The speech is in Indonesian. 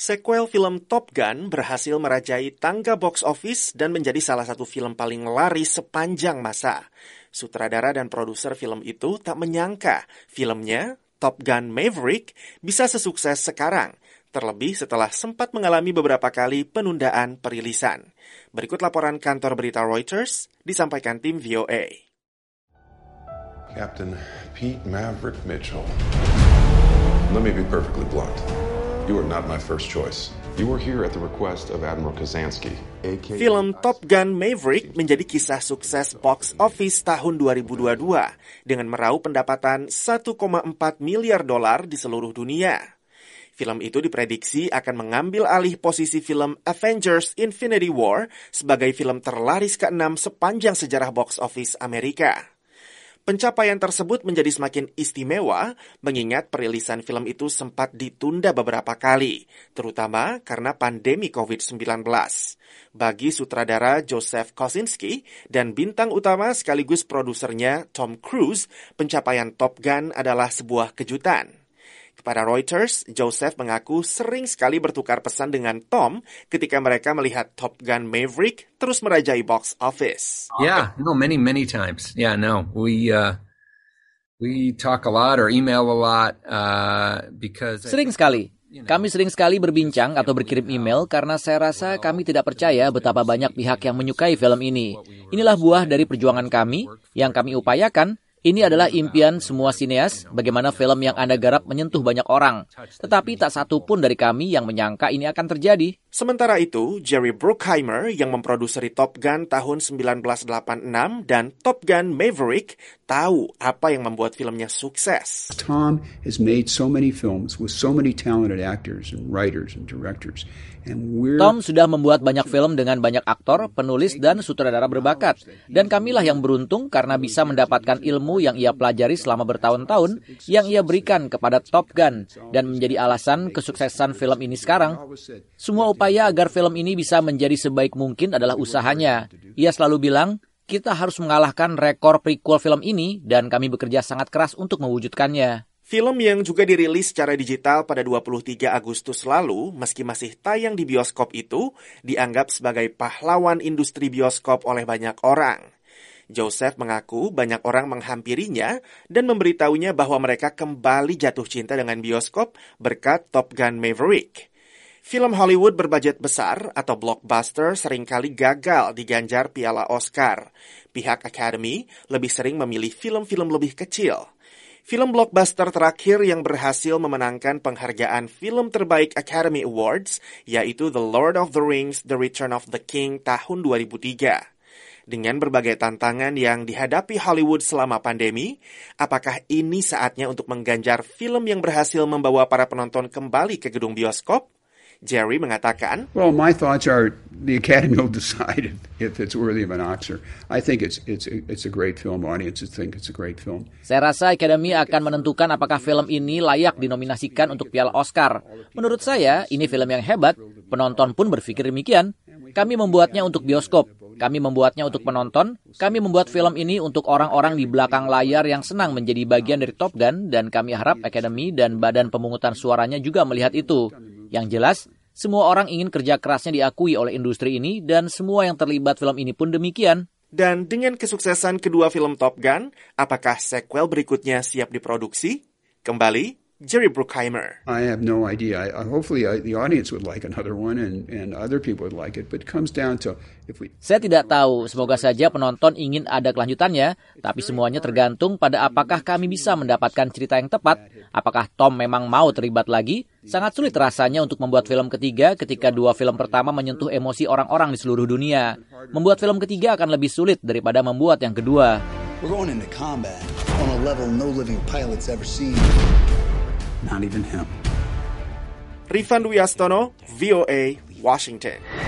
Sequel film Top Gun berhasil merajai tangga box office dan menjadi salah satu film paling laris sepanjang masa. Sutradara dan produser film itu tak menyangka filmnya, Top Gun Maverick, bisa sesukses sekarang, terlebih setelah sempat mengalami beberapa kali penundaan perilisan. Berikut laporan kantor berita Reuters, disampaikan tim VOA. Captain Pete Maverick Mitchell. Let me be perfectly blunt. You are not my first choice. You were here at the request of Admiral Kazansky. Film Top Gun Maverick menjadi kisah sukses box office tahun 2022 dengan meraup pendapatan $1,4 miliar di seluruh dunia. Film itu diprediksi akan mengambil alih posisi film Avengers Infinity War sebagai film terlaris ke-6 sepanjang sejarah box office Amerika. Pencapaian tersebut menjadi semakin istimewa mengingat perilisan film itu sempat ditunda beberapa kali, terutama karena pandemi COVID-19. Bagi sutradara Joseph Kosinski dan bintang utama sekaligus produsernya Tom Cruise, pencapaian Top Gun adalah sebuah kejutan. Kepada Reuters, Joseph mengaku sering sekali bertukar pesan dengan Tom ketika mereka melihat Top Gun Maverick terus merajai box office. Many times. We talk a lot or email a lot because sering sekali. Kami sering sekali berbincang atau berkirim email karena saya rasa kami tidak percaya betapa banyak pihak yang menyukai film ini. Inilah buah dari perjuangan kami yang kami upayakan. Ini adalah impian semua sineas, bagaimana film yang Anda garap menyentuh banyak orang. Tetapi tak satu pun dari kami yang menyangka ini akan terjadi. Sementara itu, Jerry Bruckheimer yang memproduseri Top Gun tahun 1986 dan Top Gun Maverick tahu apa yang membuat filmnya sukses. Tom has made so many films with so many talented actors and writers and directors. Tom sudah membuat banyak film dengan banyak aktor, penulis, dan sutradara berbakat. Dan kamilah yang beruntung karena bisa mendapatkan ilmu yang ia pelajari selama bertahun-tahun yang ia berikan kepada Top Gun dan menjadi alasan kesuksesan film ini sekarang. Semua upaya agar film ini bisa menjadi sebaik mungkin adalah usahanya. Ia selalu bilang, kita harus mengalahkan rekor prequel film ini dan kami bekerja sangat keras untuk mewujudkannya. Film yang juga dirilis secara digital pada 23 Agustus lalu, meski masih tayang di bioskop itu, dianggap sebagai pahlawan industri bioskop oleh banyak orang. Joseph mengaku banyak orang menghampirinya dan memberitahunya bahwa mereka kembali jatuh cinta dengan bioskop berkat Top Gun Maverick. Film Hollywood berbajet besar atau blockbuster seringkali gagal diganjar piala Oscar. Pihak Academy lebih sering memilih film-film lebih kecil. Film blockbuster terakhir yang berhasil memenangkan penghargaan film terbaik Academy Awards yaitu The Lord of the Rings: The Return of the King tahun 2003. Dengan berbagai tantangan yang dihadapi Hollywood selama pandemi, apakah ini saatnya untuk mengganjar film yang berhasil membawa para penonton kembali ke gedung bioskop? Jerry mengatakan, Well, my thoughts are the Academy will decide if it's worthy of an Oscar. I think it's a great film. Audiences think it's a great film. Saya rasa Academy akan menentukan apakah film ini layak dinominasikan untuk piala Oscar. Menurut saya, ini film yang hebat. Penonton pun berpikir demikian. Kami membuatnya untuk bioskop. Kami membuatnya untuk penonton. Kami membuat film ini untuk orang-orang di belakang layar yang senang menjadi bagian dari Top Gun. Dan kami harap Academy dan Badan Pemungutan Suaranya juga melihat itu. Yang jelas, semua orang ingin kerja kerasnya diakui oleh industri ini dan semua yang terlibat film ini pun demikian. Dan dengan kesuksesan kedua film Top Gun, apakah sequel berikutnya siap diproduksi? Kembali, Jerry Bruckheimer. I have no idea. Hopefully the audience would like another one and other people would like it. But it comes down to Saya tidak tahu, semoga saja penonton ingin ada kelanjutannya, tapi semuanya tergantung pada apakah kami bisa mendapatkan cerita yang tepat, apakah Tom memang mau terlibat lagi. Sangat sulit rasanya untuk membuat film ketiga ketika dua film pertama menyentuh emosi orang-orang di seluruh dunia. Membuat film ketiga akan lebih sulit daripada membuat yang kedua. We're going into combat on a level no living pilot's ever seen. not even him. Rifan Dwi Astono, VOA, Washington.